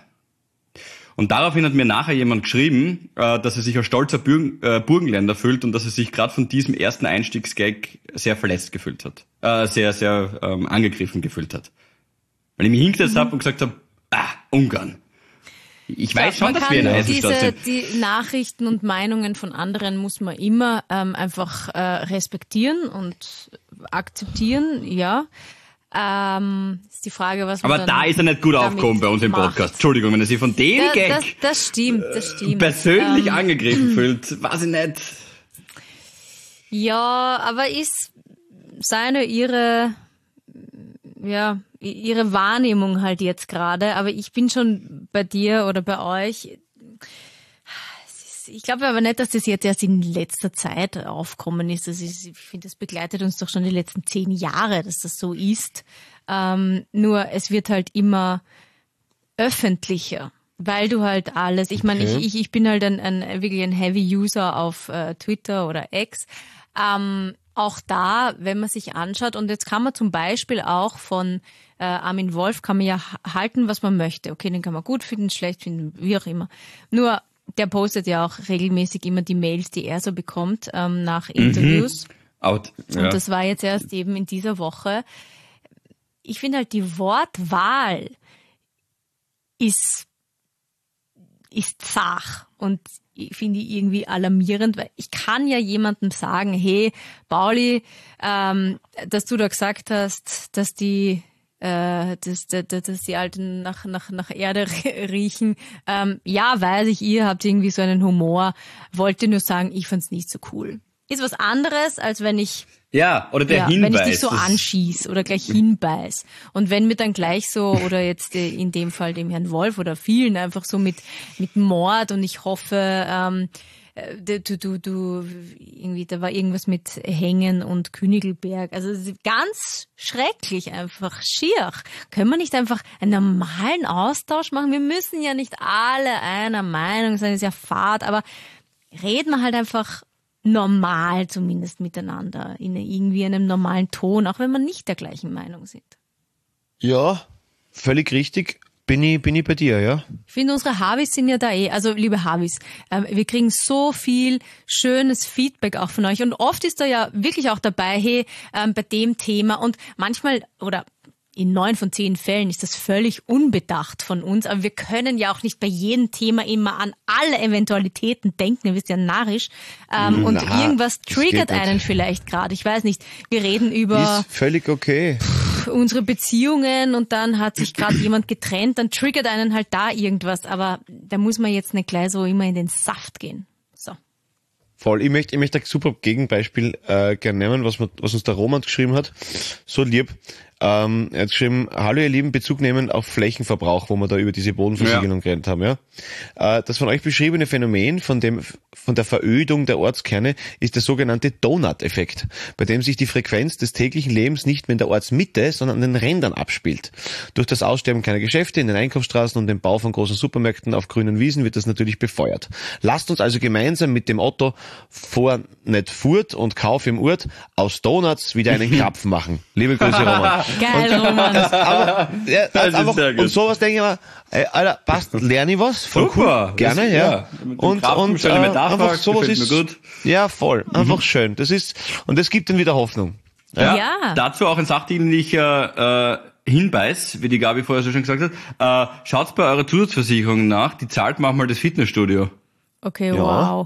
Und daraufhin hat mir nachher jemand geschrieben, äh, dass er sich als stolzer Burgen, äh, Burgenländer fühlt und dass er sich gerade von diesem ersten Einstiegsgag sehr verletzt gefühlt hat. Äh, sehr, sehr ähm, angegriffen gefühlt hat. Weil ich mich hingesetzt mhm. habe und gesagt habe, ah, Ungarn. Ich weiß so, schon, dass wir in der Eisenstadt sind. Die Nachrichten und Meinungen von anderen muss man immer ähm, einfach äh, respektieren und akzeptieren, ja. Ähm, ist die Frage, was man Aber da ist er nicht gut aufgekommen bei uns im Podcast. Macht. Entschuldigung, wenn er sich von dem da, Gag das, das stimmt, das stimmt. persönlich ähm, angegriffen fühlt, weiß ich nicht. Ja, aber ist seine, ihre, ja, ihre Wahrnehmung halt jetzt gerade, aber ich bin schon bei dir oder bei euch. Ich glaube aber nicht, dass das jetzt erst in letzter Zeit aufkommen ist. Das ist ich finde, das begleitet uns doch schon die letzten zehn Jahre, dass das so ist. Ähm, nur es wird halt immer öffentlicher, weil du halt alles, ich meine, okay. ich, ich, ich bin halt ein, ein wirklich ein Heavy User auf äh, Twitter oder X. Ähm, auch da, wenn man sich anschaut, und jetzt kann man zum Beispiel auch von äh, Armin Wolf, kann man ja halten, was man möchte. Okay, den kann man gut finden, schlecht finden, wie auch immer. Nur, der postet ja auch regelmäßig immer die Mails, die er so bekommt ähm, nach Interviews. Mhm. Out, ja. Und das war jetzt erst eben in dieser Woche. Ich finde halt, die Wortwahl ist, ist zach und ich finde ich irgendwie alarmierend, weil ich kann ja jemandem sagen, hey, Pauli, ähm, dass du da gesagt hast, dass die Äh, dass, dass, dass die Alten nach, nach, nach Erde riechen. Ähm, ja, weiß ich, ihr habt irgendwie so einen Humor. Wollte nur sagen, ich fand's nicht so cool. Ist was anderes, als wenn ich ja, oder der ja, Hinweis. wenn ich dich so anschieß oder gleich hinbeiß. Und wenn mir dann gleich so, oder jetzt in dem Fall dem Herrn Wolf oder vielen einfach so mit, mit Mord und ich hoffe, ähm, Du, du, du, irgendwie, da war irgendwas mit Hängen und Königelberg. Also ganz schrecklich, einfach schier. Können wir nicht einfach einen normalen Austausch machen? Wir müssen ja nicht alle einer Meinung sein, ist ja fad, aber reden wir halt einfach normal zumindest miteinander, in irgendwie einem normalen Ton, auch wenn wir nicht der gleichen Meinung sind. Ja, völlig richtig. Bin ich, bin ich bei dir, ja? Ich finde, unsere Havis sind ja da eh, also liebe Havis, ähm, wir kriegen so viel schönes Feedback auch von euch und oft ist da ja wirklich auch dabei, hey, ähm, bei dem Thema und manchmal, oder in neun von zehn Fällen ist das völlig unbedacht von uns, aber wir können ja auch nicht bei jedem Thema immer an alle Eventualitäten denken, ihr wisst ja narrisch, ähm, und Na, irgendwas triggert einen vielleicht gerade, ich weiß nicht, wir reden über... Ist völlig okay. Unsere Beziehungen und dann hat sich gerade jemand getrennt, dann triggert einen halt da irgendwas, aber da muss man jetzt nicht gleich so immer in den Saft gehen. So. Voll. Ich möchte, ich möchte ein super Gegenbeispiel äh, gerne nehmen, was, man, was uns der Roman geschrieben hat. So lieb. Ähm, er hat geschrieben, hallo ihr Lieben, Bezug nehmend auf Flächenverbrauch, wo wir da über diese Bodenversiegelung geredet haben, ja. Äh, das von euch beschriebene Phänomen von dem, von der Verödung der Ortskerne ist der sogenannte Donut-Effekt, bei dem sich die Frequenz des täglichen Lebens nicht mehr in der Ortsmitte, sondern an den Rändern abspielt. Durch das Aussterben kleiner Geschäfte in den Einkaufsstraßen und den Bau von großen Supermärkten auf grünen Wiesen wird das natürlich befeuert. Lasst uns also gemeinsam mit dem Motto vor nicht furt und kauf im Ort aus Donuts wieder einen Krapfen machen. Liebe Grüße, Roman. Geil, Roman. Aber, ja, Das ist einfach, sehr gut. und sowas denke ich mir, ey, Alter, passt, lerne ich was? Voll Super. cool. Gerne, Das- ja. ja, mit dem Und, Krapfen, und, schöne äh, Metapher, einfach sowas gefällt ist, mir gut. ja, voll. Einfach schön. Das ist, und das gibt dann wieder Hoffnung. Ja, Ja. Dazu auch ein sachdienlicher äh, Hinweis, wie die Gabi vorher so schon gesagt hat. Äh, schaut bei eurer Zusatzversicherung nach, die zahlt manchmal das Fitnessstudio. Okay, Ja. wow.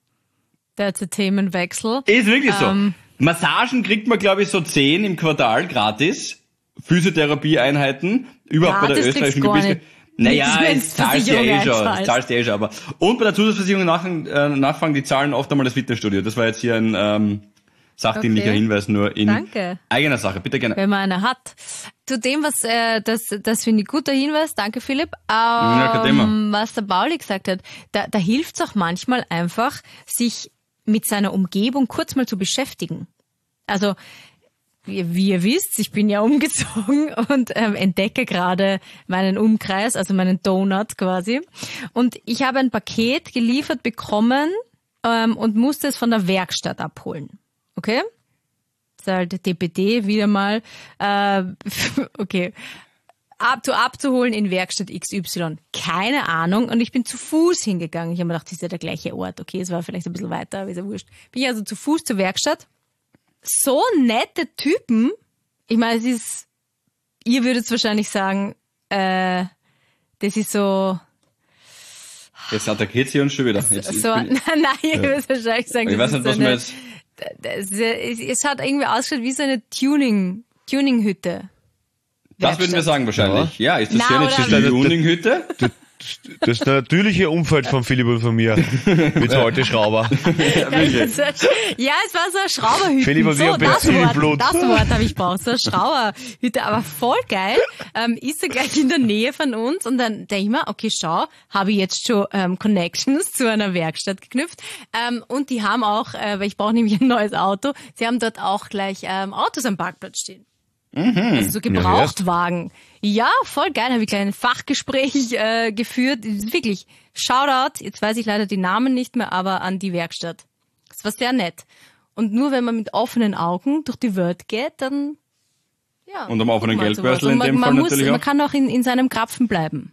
That's a Themenwechsel. Ist wirklich so. Ähm. Massagen kriegt man, glaube ich, so zehn im Quartal gratis. Physiotherapieeinheiten. Überhaupt bei der Gratis kriegst österreichischen du gar Gebiets. nicht. Naja, Wenn's es zahlst du ja eh Versicherung schon. Das einzahlst. zahlst du eh schon, aber. Und bei der Zusatzversicherung nach, äh, nachfragen, die zahlen oft einmal das Fitnessstudio. Das war jetzt hier ein ähm, sachdienlicher Okay. Hinweis nur in Danke. eigener Sache. Bitte gerne. Wenn man eine hat. Zu dem, was, äh, das, das finde ich guter Hinweis. Danke, Philipp. Ähm, Ja, kein Thema. was der Pauli gesagt hat, da, da hilft es auch manchmal einfach, sich mit seiner Umgebung kurz mal zu beschäftigen. Also, wie, wie ihr wisst, ich bin ja umgezogen und ähm, entdecke gerade meinen Umkreis, also meinen Donut quasi. Und ich habe ein Paket geliefert bekommen ähm, und musste es von der Werkstatt abholen. Okay? Das ist halt D P D wieder mal. Äh, okay. Ab, zu abzuholen in Werkstatt X Y. Keine Ahnung. Und ich bin zu Fuß hingegangen. Ich habe mir gedacht, das ist ja der gleiche Ort. Okay, es war vielleicht ein bisschen weiter, aber ist ja wurscht. Bin ich also zu Fuß zur Werkstatt. So nette Typen. Ich meine, es ist, ihr würdet wahrscheinlich sagen, äh, das ist so, Jetzt attackiert sie uns schon wieder. Jetzt, so, nein, nein, ihr würdet wahrscheinlich sagen, ich das weiß ist nicht, was so wir eine, jetzt... das, es, es hat irgendwie ausgeschaut wie so eine Tuning, Tuning-Hütte. Das würden wir sagen wahrscheinlich. Ja, ist das Na, hier oder- nicht die Tuning-Hütte? Das natürliche Umfeld von Philipp und von mir. Mit so alte Schrauber. Ja, es war so eine Schrauberhütte. Philipp und so, wir haben das Benzinblut. Wort, das Wort habe ich braucht. So eine Schrauberhütte, aber voll geil. Ähm, ist er gleich in der Nähe von uns und dann denke ich mir, okay, schau, habe ich jetzt schon ähm, Connections zu einer Werkstatt geknüpft. Ähm, und die haben auch, äh, weil ich brauche nämlich ein neues Auto, sie haben dort auch gleich ähm, Autos am Parkplatz stehen. Also so Gebrauchtwagen. Ja, voll geil. Habe ich gleich ein Fachgespräch äh, geführt. Wirklich, Shoutout, jetzt weiß ich leider die Namen nicht mehr, aber an die Werkstatt. Das war sehr nett. Und nur wenn man mit offenen Augen durch die Welt geht, dann ja. Und am offenen guckt man Geldbörsel sowas. in Und man, dem man Fall muss, natürlich Man auch. kann auch in, in seinem Krapfen bleiben.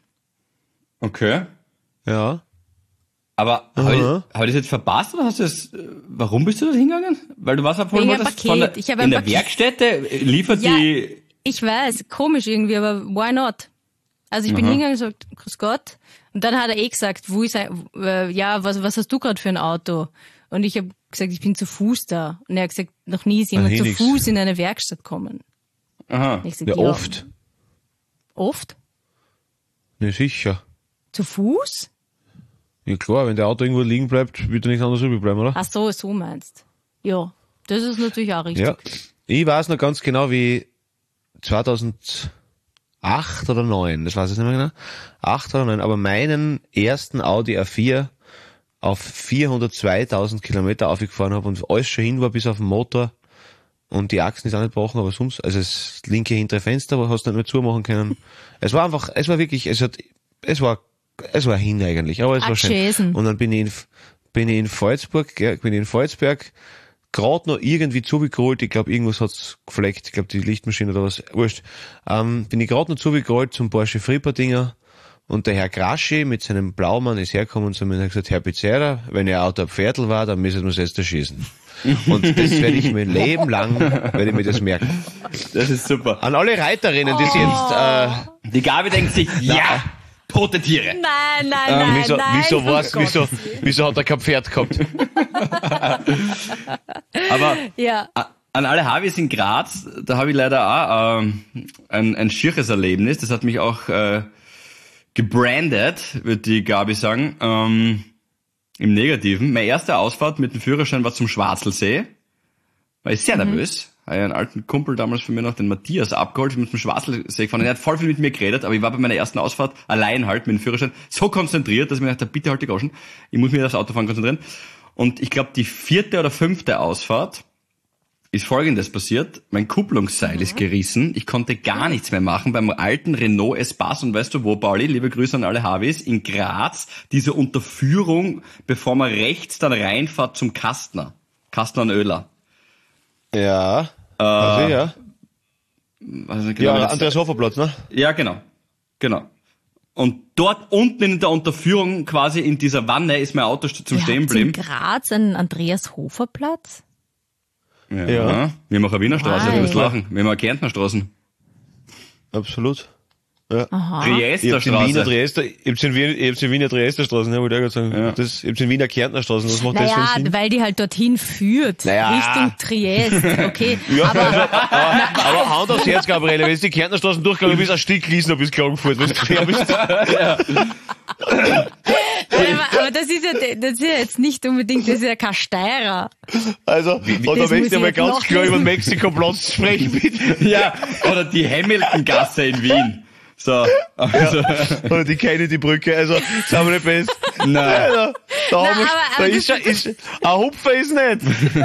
Okay. Ja. Aber Aha. habe ich, hab ich das jetzt verpasst oder hast du das, äh, warum bist du da hingegangen? Weil du was abholen Wegen ein wolltest von der, Paket. Ich habe in ein der Paket. Werkstätte äh, liefert Ja. die, Ich weiß, komisch irgendwie, aber why not? Also ich bin Aha. hingegangen und gesagt, grüß Gott. Und dann hat er eh gesagt, wo ist ein, äh, ja, was, was hast du gerade für ein Auto? Und ich habe gesagt, ich bin zu Fuß da. Und er hat gesagt, noch nie ist jemand hier zu nix. Fuß in eine Werkstatt kommen. aha. Und ich sag, Ja, oft. Oft? Ja, sicher. Zu Fuß? Ja klar, wenn der Auto irgendwo liegen bleibt, wird er nichts anderes übrig bleiben, oder? Ach so, so meinst. Ja, das ist natürlich auch richtig. Ja. Ich weiß noch ganz genau, wie zweitausendacht oder neun, das weiß ich nicht mehr genau, acht oder neun, aber meinen ersten Audi A vier auf vierhundertzweitausend Kilometer aufgefahren habe und alles schon hin war bis auf den Motor und die Achsen ist auch nicht gebrochen, aber sonst, also das linke hintere Fenster, aber hast du nicht mehr zumachen können. Es war einfach, es war wirklich, es hat, es war, es war hin eigentlich, aber es war schön. Abschäsen. Und dann bin ich in, bin ich in Volzburg, gell, bin ich in Volzberg, gerade noch irgendwie zugeholt, ich glaube, irgendwas hat's gefleckt, ich glaube, die Lichtmaschine oder was, wurscht. Ähm, bin ich gerade noch zugeholt zum Porsche Fripperdinger und der Herr Graschi mit seinem Blaumann ist hergekommen und zu mir und hat gesagt, Herr Pizzeria, wenn Ihr Auto ein Pferdl war, dann müssen wir es jetzt erschießen. Und das werde ich mir Leben lang, werde ich mir das merken. Das ist super. An alle Reiterinnen, die sie jetzt, äh, Die Gabi denkt sich, ja, tote Tiere. Nein, nein, nein, wieso, nein. wieso oh was, Gott. wieso, wieso hat er kein Pferd gehabt? Aber Ja. a- an alle Havis in Graz, da habe ich leider auch ähm, ein, ein schieres Erlebnis. Das hat mich auch äh, gebrandet, würde die Gabi sagen, ähm, im Negativen. Meine erste Ausfahrt mit dem Führerschein war zum Schwarzelsee. War ich sehr nervös. habe einen alten Kumpel damals von mir noch, den Matthias, abgeholt, ich bin mit dem Schwarzelsee gefahren und er hat voll viel mit mir geredet, aber ich war bei meiner ersten Ausfahrt allein halt mit dem Führerschein so konzentriert, dass ich mir dachte, bitte halt die Goschen, ich muss mich aufs Autofahren konzentrieren. Und ich glaube, die vierte oder fünfte Ausfahrt ist Folgendes passiert. Mein Kupplungsseil mhm. ist gerissen. Ich konnte gar nichts mehr machen beim alten Renault Espace. Und weißt du wo, Pauli? Liebe Grüße an alle Havis. In Graz, diese Unterführung, bevor man rechts dann reinfährt zum Kastner. Kastner und Oehler. Ja. Äh, also, ja. Also genau, ja, Andreas Hoferplatz, ne? Ja, genau. Genau. Und dort unten in der Unterführung, quasi in dieser Wanne, ist mein Auto zum Ihr Stehen habt geblieben. in Graz einen Andreas Hofer Platz? Ja. Ja. Wir haben auch eine Wiener Straße, Nein. wir müssen lachen. Wir haben auch Kärntner Straßen. Absolut. Ja. Aha. Triester Ich hab's in Wiener Straße. Triester, ich hab's in Wiener, ich hab's in Wiener Triester Straßen, ja, wollte ich gerade sagen. Ja. Das, ich hab's in Wiener Kärntner Straßen, was macht das Naja, für einen Sinn? weil die halt dorthin führt. Naja. Richtung Triest, okay. Ja, Aber aber, aber Hand aufs Herz, Gabriele, wenn du die Kärntner Straßen durchgegangen bist, ein Stück Liesner bis Klagenfurt, wenn du quer bist. aber, aber das ist ja, das ist ja jetzt nicht unbedingt, das ist ja kein Steirer. Also, und da das möchte muss ich mal ich ganz jetzt klar noch über den wissen. Mexikoplatz sprechen, bitte. Ja, oder die Hamilton-Gasse in Wien. So, also, Oder die Kennedy-Brücke, also, sind wir nicht best. nein. Also, da haben wir, aber- da aber ist schon, ist, ein Hupfer ist nicht.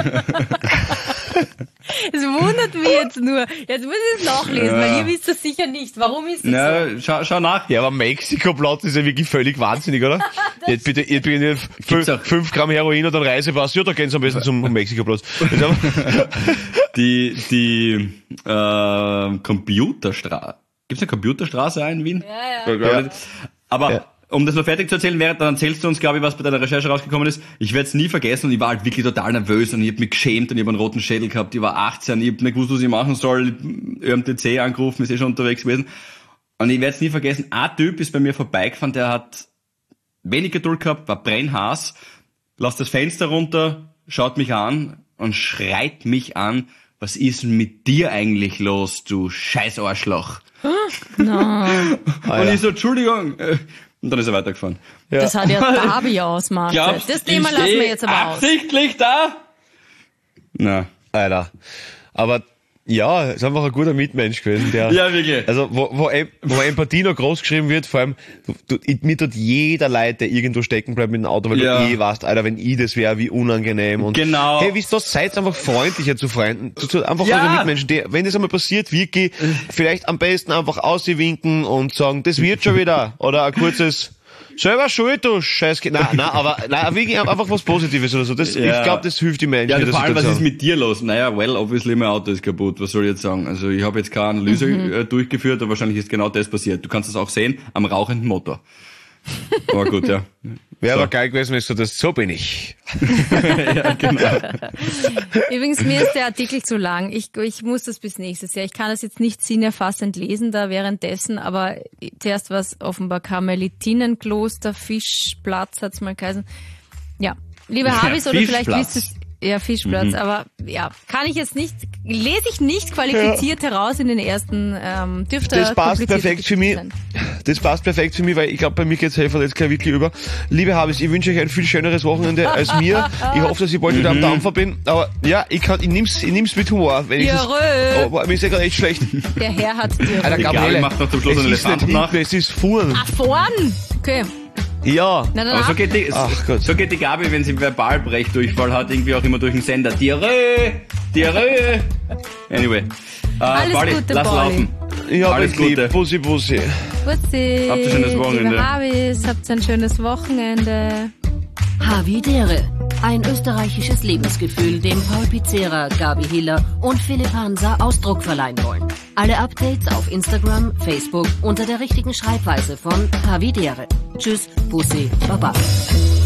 Es wundert mich jetzt nur. Jetzt muss ich es nachlesen, weil ihr wisst das sicher nicht. Warum ist das so? Na, schau, schau nach. Ja, aber Mexikoplatz ist ja wirklich völlig wahnsinnig, oder? Jetzt bitte, jetzt bitte Gibt's auch- fünf, fünf Gramm Heroin oder Reisepass, ja, da gehen sie am besten zum Mexikoplatz. Jetzt aber- Die, die, äh, Computerstraße. Gibt's eine Computerstraße auch in Wien? Ja, ja. Aber, Ja. um das noch fertig zu erzählen, während dann erzählst du uns, glaube ich, was bei deiner Recherche rausgekommen ist. Ich werde es nie vergessen und ich war halt wirklich total nervös und ich habe mich geschämt und ich habe einen roten Schädel gehabt. Ich war achtzehn, ich habe nicht gewusst, was ich machen soll. Ö M T C angerufen, ist eh schon unterwegs gewesen. Und ich werde es nie vergessen, ein Typ ist bei mir vorbeigefahren, der hat wenig Geduld gehabt, war brennhaß, lässt das Fenster runter, schaut mich an und schreit mich an, was ist denn mit dir eigentlich los, du scheiß Arschloch? No. Und ich so, Entschuldigung. Und dann ist er weitergefahren. Ja. Das hat ja Darby ausgemacht. Glaubst, Das Thema ich lassen wir steh jetzt aber aus. absichtlich da? Na. Alter. Aber, ja, ist einfach ein guter Mitmensch gewesen, der, Ja, wirklich. also, wo, wo, Em- wo Empathie noch groß geschrieben wird, vor allem, du, du, ich- mir tut jeder leid, der irgendwo stecken bleibt mit dem Auto, weil Ja. du eh weißt, Alter, wenn ich das wäre, wie unangenehm und, Genau. hey, wisst ihr, seid einfach freundlicher zu Freunden, zu, zu, einfach Ja. eure Mitmenschen, die, wenn das einmal passiert, wirklich, vielleicht am besten einfach auswinken und sagen, das wird schon wieder, oder ein kurzes, selber schuld, du scheiß Kind. Nein, nein, aber, nein, wirklich einfach was Positives oder so, das, Ja. ich glaube, das hilft die Menschen Ja, in der vor allem, was ist Situation. mit dir los? Naja, well, obviously, mein Auto ist kaputt. Was soll ich jetzt sagen? Also, ich habe jetzt keine Analyse äh, durchgeführt, aber wahrscheinlich ist genau das passiert. Du kannst es auch sehen am rauchenden Motor. Aber gut, ja. Wäre So. aber geil gewesen, wenn du sagst, so bin ich. Ja, genau. Übrigens, mir ist der Artikel zu lang. Ich, ich muss das bis nächstes Jahr. Ich kann das jetzt nicht sinnerfassend lesen da währenddessen, aber zuerst war es offenbar Karmelitinenkloster, Fischplatz hat's mal geheißen. Ja, liebe Ja, Habis, oder vielleicht Fischplatz. wisst es, ja, Fischplatz, aber ja, kann ich jetzt nicht, lese ich nicht qualifiziert heraus in den ersten, ähm, dürfte Das passt kompliziert perfekt für mich. sein. Das passt perfekt für mich, weil ich glaube, bei mir geht's helfen jetzt gleich wirklich über. Liebe Habis, ich wünsche euch ein viel schöneres Wochenende als mir. Ich hoffe, dass ich bald wieder am Dampfer bin. Aber ja, ich kann, ich nehm's, ich nehm's mit Humor. Wenn ich das, Jörö. oh, boah, mir ist ja gerade echt schlecht. Der Herr hat dir. Alter, Egal, Gabriele, ich mach noch zum Schluss es einen ist nicht Elefanten nach. hinten, es ist vorn. Ah, vorn! Okay. Ja. Na, dann Aber so ab. geht die, Ach Gott. so geht die Gabi, wenn sie Verbalbrechdurchfall hat, irgendwie auch immer durch den Sender. Diarrhoe! Diarrhoe! Anyway. Äh, Alles Pauli, Gute, lass Pauli. laufen. Ich hab Alles euch lieb. Gute. Bussi, bussi. Bussi. Habt ein schönes Wochenende. Liebe Habis, habt ein schönes Wochenende. Havidere. Ein österreichisches Lebensgefühl, dem Paul Pizzera, Gabi Hiller und Philipp Hansa Ausdruck verleihen wollen. Alle Updates auf Instagram, Facebook unter der richtigen Schreibweise von Havidere. Tschüss, Bussi, Baba.